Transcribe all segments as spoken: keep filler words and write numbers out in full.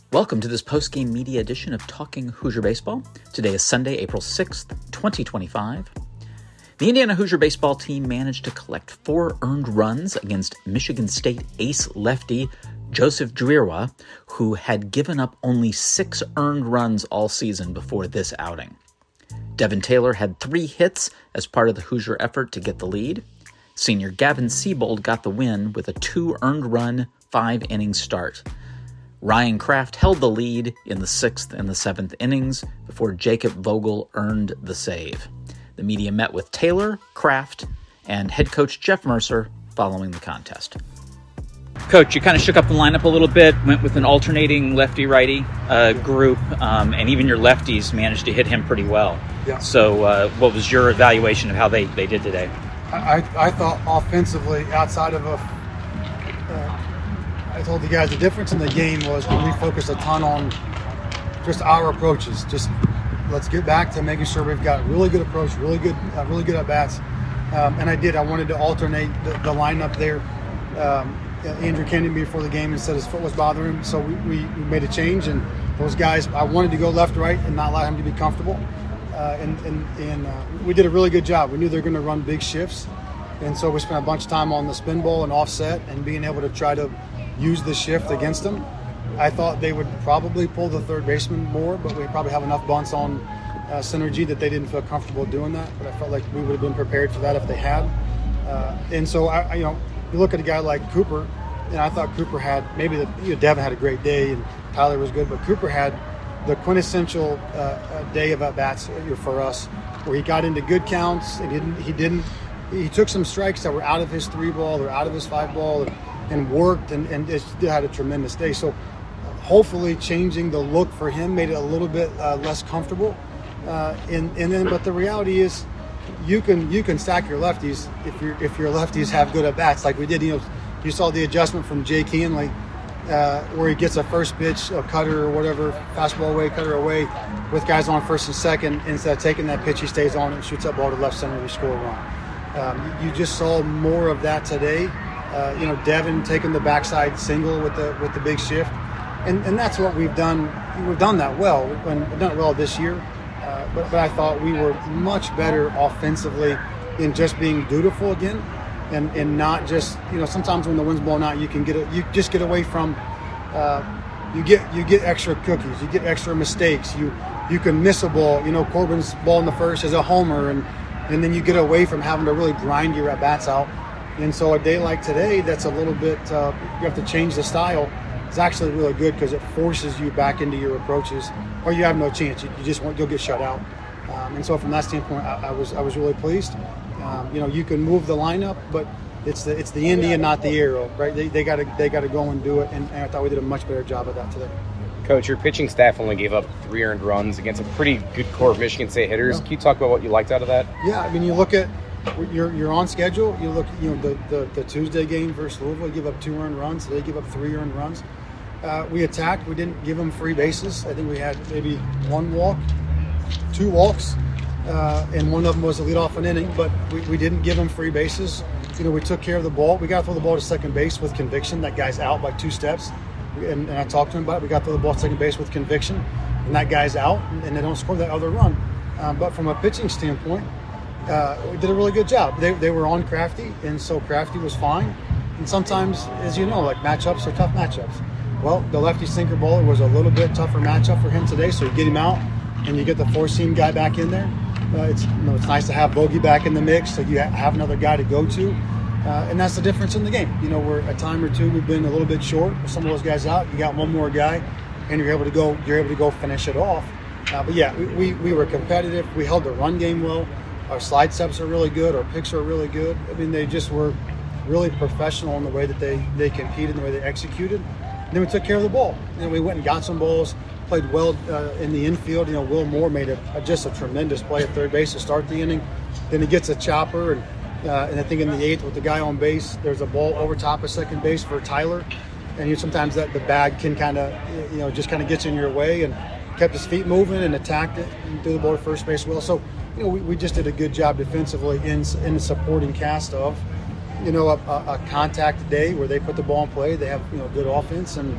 Welcome to this post-game media edition of Talking Hoosier Baseball. Today is Sunday, April sixth, twenty twenty-five. The Indiana Hoosier baseball team managed to collect four earned runs against Michigan State ace lefty Joseph Dwierwa, who had given up only six earned runs all season before this outing. Devin Taylor had three hits as part of the Hoosier effort to get the lead. Senior Gavin Seabold got the win with a two earned run, five inning start. Ryan Kraft held the lead in the sixth and the seventh innings before Jacob Vogel earned the save. The media met with Taylor, Kraft, and head coach Jeff Mercer following the contest. Coach, you kind of shook up the lineup a little bit, went with an alternating lefty-righty uh, group, um, and even your lefties managed to hit him pretty well. Yeah. So uh, what was your evaluation of how they, they did today? I, I thought offensively, outside of a uh, I told the guys the difference in the game was when we focused a ton on just our approaches. Just let's get back to making sure we've got really good approach, really good, uh, really good at bats. Um, and I did. I wanted to alternate the, the lineup there. Um, Andrew came to me before the game and said his foot was bothering him, so we, we, we made a change. And those guys, I wanted to go left, right, and not allow him to be comfortable. Uh, and and, and uh, we did a really good job. We knew they were going to run big shifts, and so we spent a bunch of time on the spin ball and offset and being able to try to use the shift against them. I thought they would probably pull the third baseman more, but we probably have enough bunts on uh, synergy that they didn't feel comfortable doing that. But I felt like we would have been prepared for that if they had. Uh, and so, I, I, you know, you look at a guy like Cooper, and I thought Cooper had maybe the, you know, Devin had a great day and Tyler was good, but Cooper had the quintessential uh, day of at bats for us, where he got into good counts and he didn't. He didn't. He took some strikes that were out of his three ball or out of his five ball. And, and worked and, and just had a tremendous day. So hopefully changing the look for him made it a little bit uh, less comfortable. Uh, and, and then, but the reality is you can you can stack your lefties if your if your lefties have good at bats like we did. You know, you saw the adjustment from Jake Hanley uh, where he gets a first pitch, a cutter or whatever, fastball away, cutter away, with guys on first and second. Instead of taking that pitch, he stays on it and shoots that ball to left center to score a run. Um, you just saw more of that today. Uh, you know, Devin taking the backside single with the with the big shift, and and that's what we've done. We've done that well. We've done it well this year, uh, but but I thought we were much better offensively in just being dutiful again, and and not just, you know, sometimes when the wind's blowing out, you can get a, you just get away from, uh, you get you get extra cookies, you get extra mistakes, you you can miss a ball. You know, Corbin's ball in the first is a homer, and and then you get away from having to really grind your at bats out. And so a day like today, that's a little bit, uh, you have to change the style. It's actually really good because it forces you back into your approaches, or you have no chance. You, you just won't, you'll get shut out. Um, and so from that standpoint, I, I was I was really pleased. Um, you know, you can move the lineup, but it's the it's the Indy and not the Arrow, right? They they got to they got to go and do it. And, and I thought we did a much better job of that today. Coach, your pitching staff only gave up three earned runs against a pretty good core of Michigan State hitters. Yeah. Can you talk about what you liked out of that? Yeah, I mean, you look at. You're you're on schedule. You look, you know, the, the, the Tuesday game versus Louisville, you give up two earned runs. They give up three earned runs. Uh, we attacked. We didn't give them free bases. I think we had maybe one walk, two walks, uh, and one of them was a leadoff an inning. But we, we didn't give them free bases. You know, we took care of the ball. We got to throw the ball to second base with conviction. That guy's out by two steps, and, and I talked to him about it. We got to throw the ball to second base with conviction, and that guy's out, and, and they don't score that other run. Um, but from a pitching standpoint, Uh, we did a really good job. They, they were on Crafty, and so Crafty was fine. And sometimes, as you know, like matchups are tough matchups. Well, the lefty sinker bowler was a little bit tougher matchup for him today, so you get him out, and you get the four-seam guy back in there. Uh, it's you know it's nice to have Bogey back in the mix, so you have another guy to go to, uh, and that's the difference in the game. You know, we're a time or two we've been a little bit short with some of those guys out. You got one more guy, and you're able to go. You're able to go finish it off. Uh, but yeah, we, we we were competitive. We held the run game well. Our slide steps are really good. Our picks are really good. I mean, they just were really professional in the way that they, they competed and the way they executed. And then we took care of the ball. And then we went and got some balls, played well uh, in the infield. You know, Will Moore made a, a, just a tremendous play at third base to start the inning. Then he gets a chopper. And, uh, and I think in the eighth with the guy on base, there's a ball over top of second base for Tyler. And you sometimes that the bag can kind of, you know, just kind of gets in your way. And kept his feet moving and attacked it and threw the ball to first base well. So, you know, we, we just did a good job defensively in in the supporting cast of, you know, a, a contact day where they put the ball in play. They have, you know, good offense, and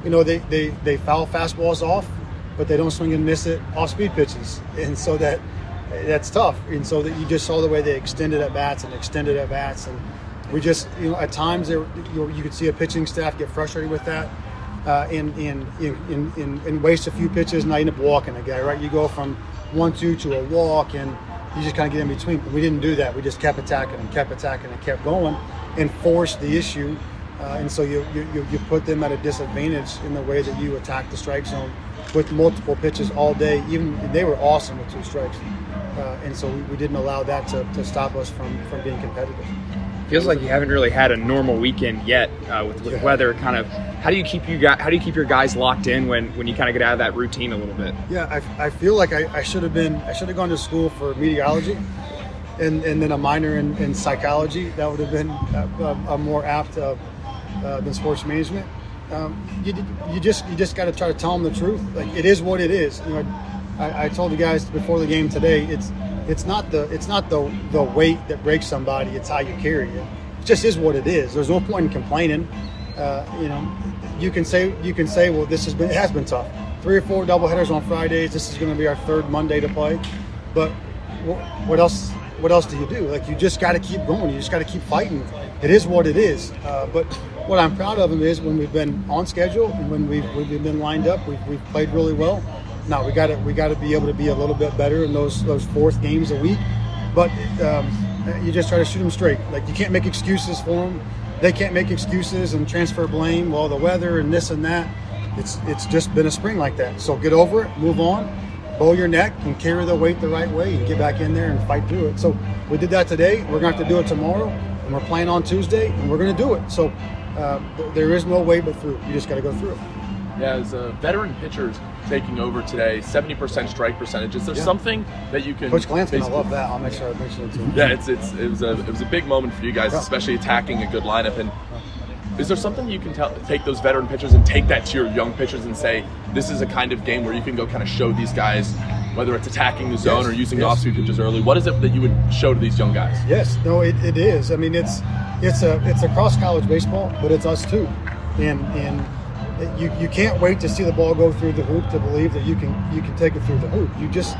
you know, they, they, they foul fastballs off, but they don't swing and miss it off speed pitches. And so that that's tough. And so that you just saw the way they extended at bats and extended at bats. And we just, you know, at times there, you, you could see a pitching staff get frustrated with that uh, and, and, and, and, and waste a few pitches, and I end up walking a guy, right? You go from one two to a walk, and you just kind of get in between. But we didn't do that. We just kept attacking and kept attacking and kept going and forced the issue. Uh, and so you, you you put them at a disadvantage in the way that you attack the strike zone with multiple pitches all day. Even they were awesome with two strikes. Uh, and so we, we didn't allow that to, to stop us from, from being competitive. Feels like you haven't really had a normal weekend yet uh, with, with Yeah. weather. Kind of, how do you keep you guys, how do you keep your guys locked in when, when you kind of get out of that routine a little bit? Yeah, I, I feel like I, I should have been I should have gone to school for meteorology, and, and then a minor in, in psychology. That would have been a, a, a more apt uh, uh, than sports management. Um, you you just you just got to try to tell them the truth. Like, it is what it is. You know, I, I told the guys before the game today, it's it's not the it's not the the weight that breaks somebody. It's how you carry it. It just is what it is. There's no point in complaining. Uh, you know, you can say you can say, well, this has been it has been tough. Three or four doubleheaders on Fridays. This is going to be our third Monday to play. But wh- what else? What else do you do? Like, you just got to keep going. You just got to keep fighting. It is what it is. Uh, but what I'm proud of them is when we've been on schedule and when we've we've been lined up, we've we've played really well. Now we got to we got to be able to be a little bit better in those those fourth games a week. But um, you just try to shoot them straight. Like, you can't make excuses for them. They can't make excuses and transfer blame. Well, the weather and this and that. It's it's just been a spring like that. So get over it, move on, bow your neck, and carry the weight the right way, and get back in there and fight through it. So we did that today. We're going to have to do it tomorrow, and we're playing on Tuesday, and we're going to do it. So uh, th- there is no way but through. You just got to go through it. Yeah, as uh, veteran pitchers taking over today, seventy percent strike percentage. Is there Yeah. something that you can? Coach Glansman, I basically- love that. I'll make sure I mention it to him. Yeah, it's it's it was a it was a big moment for you guys, Yeah. especially attacking a good lineup. And is there something you can tell, take those veteran pitchers and take that to your young pitchers and say, this is a kind of game where you can go kind of show these guys, whether it's attacking the zone Yes, or using yes. off-speed pitches early? What is it that you would show to these young guys? Yes, no, it, it is. I mean, it's it's a it's across college baseball, but it's us too, and and you you can't wait to see the ball go through the hoop to believe that you can you can take it through the hoop. You just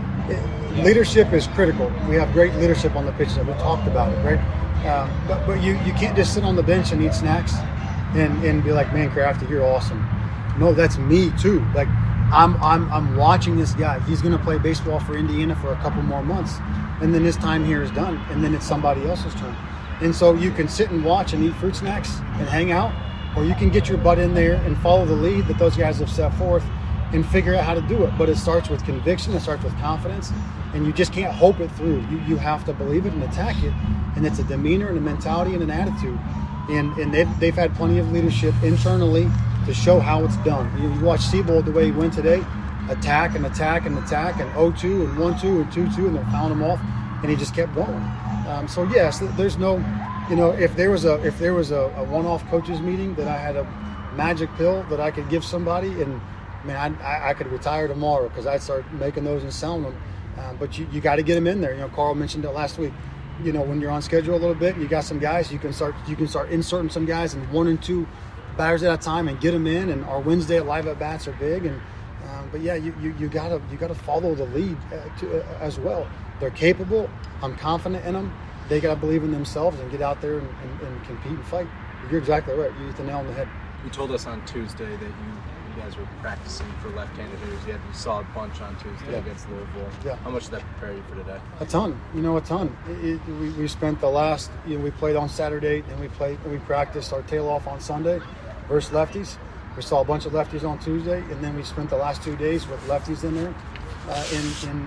it, leadership is critical. We have great leadership on the pitch that we talked about it, right? Uh, but but you, you can't just sit on the bench and eat snacks, and, and be like, man, Crafty, you're awesome. No, that's me too. Like, I'm I'm I'm watching this guy. He's going to play baseball for Indiana for a couple more months, and then his time here is done, and then it's somebody else's turn. And so you can sit and watch and eat fruit snacks and hang out, or you can get your butt in there and follow the lead that those guys have set forth and figure out how to do it. But it starts with conviction. It starts with confidence, and you just can't hope it through. You you have to believe it and attack it, and it's a demeanor and a mentality and an attitude. And and they've they've had plenty of leadership internally to show how it's done. You, you watch Seabold the way he went today, attack and attack and attack, and oh two and one two and two two, and they're fouling him off, and he just kept going. Um, so yes, there's no, you know, if there was a if there was a, a one-off coaches meeting that I had a magic pill that I could give somebody, and man, I, I could retire tomorrow because I'd start making those and selling them. Um, but you, you got to get them in there. You know, Carl mentioned it last week. You know, when you're on schedule a little bit, you got some guys, you can start you can start inserting some guys in one and two batters at a time and get them in. And our Wednesday at live at bats are big. And um, but yeah, you, you you gotta you gotta follow the lead uh, to, uh, as well. They're capable. I'm confident in them. They gotta believe in themselves and get out there and, and, and compete and fight. You're exactly right. You hit the nail on the head. You told us on Tuesday that you, you guys were practicing for left-handed hitters. You, had, you saw a bunch on Tuesday Yeah. against Louisville. Yeah. How much did that prepare you for today? A ton, you know, a ton. It, it, we, we spent the last, you know, we played on Saturday and we played and we practiced our tail off on Sunday versus lefties. We saw a bunch of lefties on Tuesday, and then we spent the last two days with lefties in there. Uh, and, and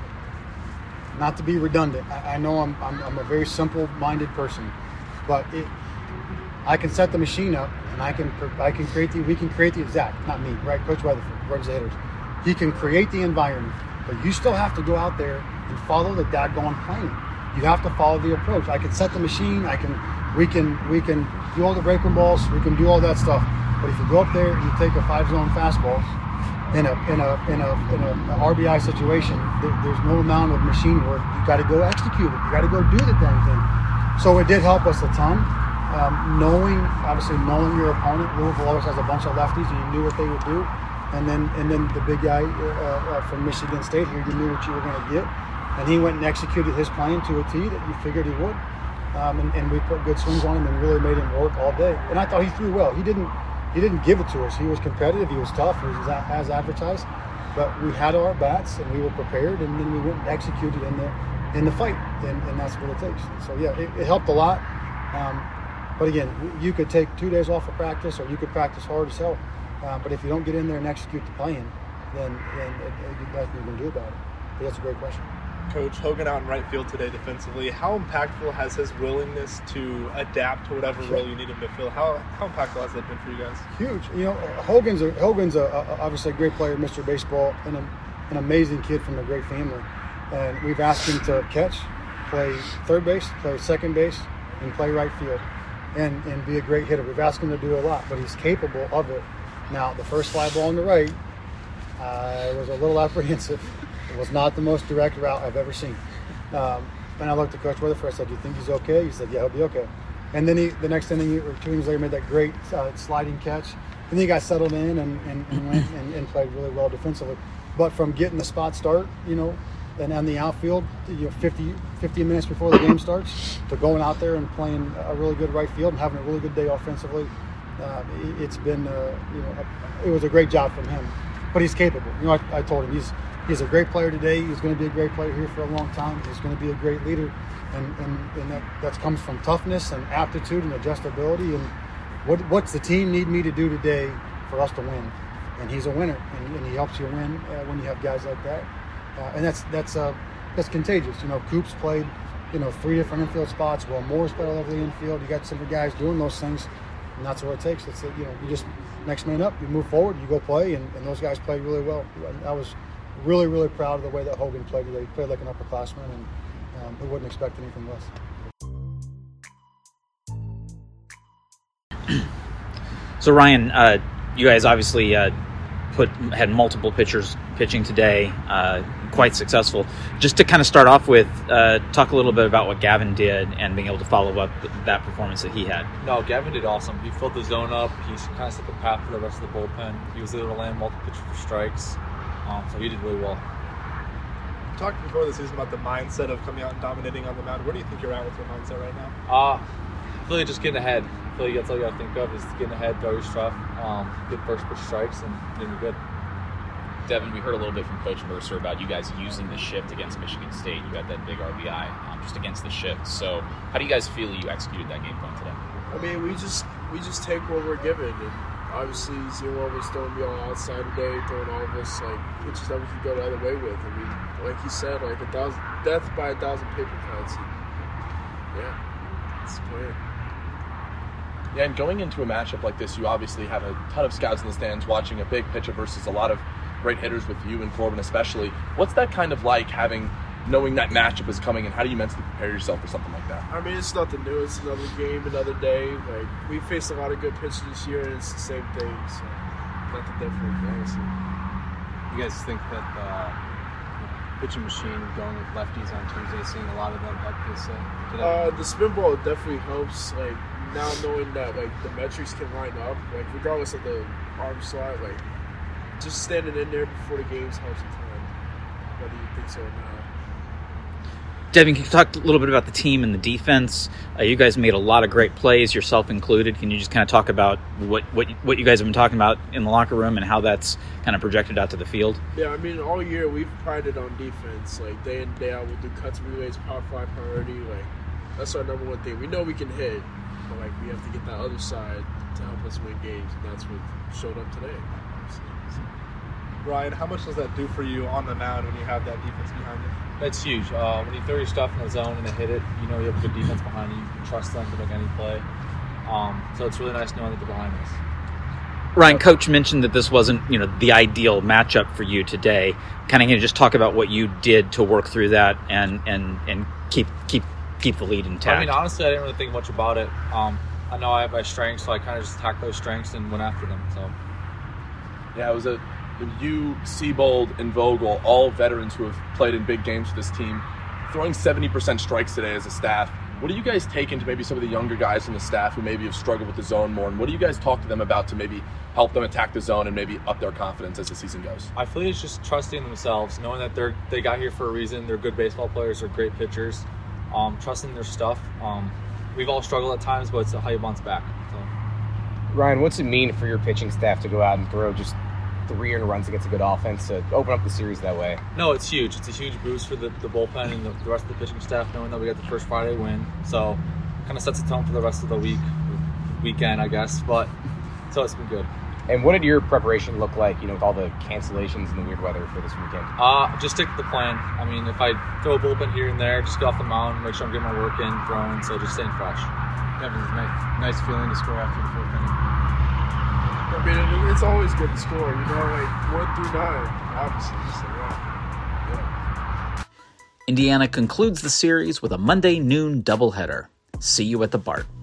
not to be redundant, I, I know I'm, I'm I'm a very simple-minded person, but it, I can set the machine up and I can I can create the we can create the exact not me right Coach Weatherford runs the hitters. He can create the environment, but you still have to go out there and follow the daggone plan. You have to follow the approach. I can set the machine. I can we can we can do all the breaking balls. We can do all that stuff. But if you go up there and you take a five zone fastball in a in a in a in a, a R B I situation, there, there's no amount of machine work. You got to go execute it. You got to go do the damn thing. So it did help us a ton. um, knowing, obviously knowing your opponent. Louisville always has a bunch of lefties, and you knew what they would do. And then and then the big guy uh, uh, from Michigan State here, you knew what you were going to get. And he went and executed his plan to a T that you figured he would. Um, and, and we put good swings on him and really made him work all day. And I thought he threw well. He didn't he didn't give it to us. He was competitive. He was tough. He was as advertised. But we had our bats and we were prepared. And then we went and executed in the in the fight. And, and that's what it takes. So yeah, it, it helped a lot. Um, but again, you could take two days off of practice, or you could practice hard as hell. Uh, but if you don't get in there and execute the plan, then then it, it, there's nothing you can do about it. But that's a great question. Coach, Hogan out in right field today defensively. How impactful has his willingness to adapt to whatever role you need him to fill? How how impactful has that been for you guys? Huge. You know, Hogan's a, Hogan's a, a, obviously a great player, Mister Baseball, and a, an amazing kid from a great family. And we've asked him to catch, play third base, play second base, and play right field, and and be a great hitter. We've asked him to do a lot, but he's capable of it. Now, the first fly ball on the right, I was a little apprehensive. It was not the most direct route I've ever seen. Um, and I looked at Coach Weatherford. I said, "Do you think he's okay?" He said, "Yeah, he'll be okay." And then he, the next inning or two innings later, made that great uh, sliding catch. And then he got settled in and, and, and went and, and played really well defensively. But from getting the spot start, you know, and on the outfield, you know, fifty, fifty minutes before the game starts, to going out there and playing a really good right field and having a really good day offensively, uh, it, it's been, uh, you know, a, it was a great job from him. But he's capable. You know, I, I told him he's he's a great player today. He's going to be a great player here for a long time. He's going to be a great leader, and and, and that that comes from toughness and aptitude and adjustability. And what what's the team need me to do today for us to win? And he's a winner, and, and he helps you win uh, when you have guys like that. Uh, and that's that's uh, that's contagious. You know, Coops played, you know, three different infield spots. Well, Moore's played all over the infield. You got some guys doing those things, and that's what it takes. It's you know, you just next man up. You move forward. You go play, and, and those guys played really well. I was really, really proud of the way that Hogan played today. He played like an upperclassman, and um, we wouldn't expect anything less. So Ryan, uh, you guys obviously uh, put had multiple pitchers pitching today, uh, quite successful. Just to kind of start off with, uh, talk a little bit about what Gavin did and being able to follow up that performance that he had. No, Gavin did awesome. He filled the zone up. He kind of set the path for the rest of the bullpen. He was able to land multiple pitches for strikes. Um, so he did really well. You talked before the season about the mindset of coming out and dominating on the mound. Where do you think you're at with your mindset right now? Uh, I feel like just getting ahead. I feel like that's all you got to think of is getting ahead, throw your stuff, um, get first pitch strikes, and then you're good. Devin, we heard a little bit from Coach Mercer about you guys using the shift against Michigan State. You got that big R B I um, just against the shift. So how do you guys feel you executed that game plan today? I mean, we just we just take what we're given. And obviously, Zero was throwing me on outside today, throwing all of us like pitches that we could go the other way with. I mean, like he said, like a thousand death by a thousand paper cuts. And yeah, it's clear. Yeah, and going into a matchup like this, you obviously have a ton of scouts in the stands watching a big pitcher versus a lot of great hitters with you and Corbin especially. What's that kind of like, having knowing that matchup is coming, and how do you mentally prepare yourself for something like that? I mean, it's nothing new. It's another game, another day. Like, we faced a lot of good pitchers this year, and it's the same thing. So nothing different, honestly. You guys think that the pitching machine going with lefties on Tuesday, seeing a lot of them help this uh, today? Uh, the spin ball definitely helps. Like, now knowing that like the metrics can line up, like regardless of the arm slot, like just standing in there before the games helps a ton. Whether you think so or not. Devin, can you talk a little bit about the team and the defense? Uh, you guys made a lot of great plays, yourself included. Can you just kind of talk about what, what what you guys have been talking about in the locker room and how that's kind of projected out to the field? Yeah, I mean, all year we've prided on defense. Like, day in, day out, we'll do cuts, relays, power fly priority. Like, that's our number one thing. We know we can hit, but, like, we have to get that other side to help us win games, and that's what showed up today. Ryan, how much does that do for you on the mound when you have that defense behind you? That's huge. Uh, when you throw your stuff in the zone and they hit it, you know you have a good defense behind you. You can trust them to make any play. Um, so it's really nice knowing that they're behind us. Ryan, Coach mentioned that this wasn't, you know, the ideal matchup for you today. Kind of, you know, just talk about what you did to work through that and and, and keep keep keep the lead intact. I mean, honestly, I didn't really think much about it. Um, I know I have my strengths, so I kind of just attacked those strengths and went after them. So yeah, it was a you, Seabold, and Vogel, all veterans who have played in big games for this team, throwing seventy percent strikes today as a staff. What do you guys take into maybe some of the younger guys in the staff who maybe have struggled with the zone more, and what do you guys talk to them about to maybe help them attack the zone and maybe up their confidence as the season goes? I feel it's just trusting themselves, knowing that they're they got here for a reason. They're good baseball players, they're great pitchers. Um, trusting their stuff. Um, we've all struggled at times, but it's how you bounce back. So. Ryan, what's it mean for your pitching staff to go out and throw just three earned runs against a good offense to open up the series that way? No, it's huge. It's a huge boost for the, the bullpen and the, the rest of the pitching staff, knowing that we got the first Friday win. So kind of sets a tone for the rest of the week, weekend, I guess. But so it's been good. And what did your preparation look like, you know, with all the cancellations and the weird weather for this weekend? Uh, just stick to the plan. I mean, if I throw a bullpen here and there, just get off the mound, make sure I'm getting my work in, throwing, so just staying fresh. That was a nice, nice feeling to score after the fourth inning. I mean, it's always good to score, you know, like one through nine, obviously. Just like, wow. Yeah. Indiana concludes the series with a Monday noon doubleheader. See you at the B A R T.